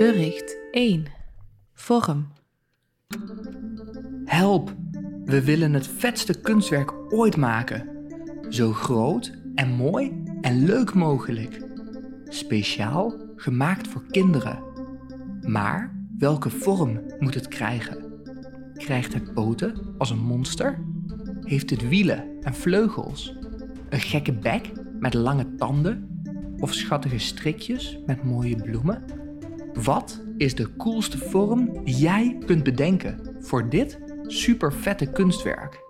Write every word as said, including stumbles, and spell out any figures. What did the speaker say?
Bericht één. Vorm. Help! We willen het vetste kunstwerk ooit maken. Zo groot en mooi en leuk mogelijk. Speciaal gemaakt voor kinderen. Maar welke vorm moet het krijgen? Krijgt het poten als een monster? Heeft het wielen en vleugels? Een gekke bek met lange tanden? Of schattige strikjes met mooie bloemen? Wat is de coolste vorm die jij kunt bedenken voor dit super vette kunstwerk?